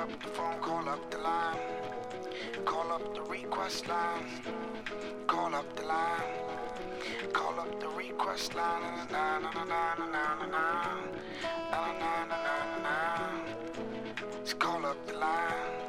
up the phone, call up the line. Call up the request line. Call up the line. Call up the request line. Na na na na na na na na na na na na na. Just call up the line.